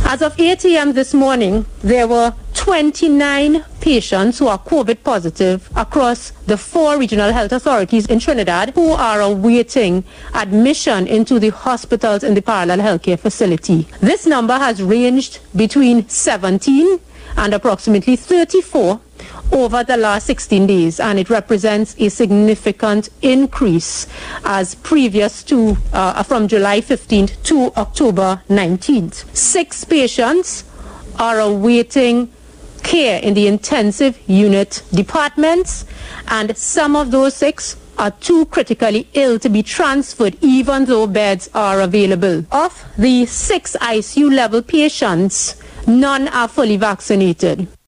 As of 8 a.m. this morning, there were 29 patients who are COVID positive across the 4 regional health authorities in Trinidad who are awaiting admission into the hospitals in the parallel healthcare facility. This number has ranged between 17 and approximately 34 over the last 16 days, and it represents a significant increase as previous to from July 15th to October 19th. 6 patients are awaiting care in the intensive unit departments, and some of those 6 are too critically ill to be transferred even though beds are available. Of the 6 ICU level patients, none are fully vaccinated.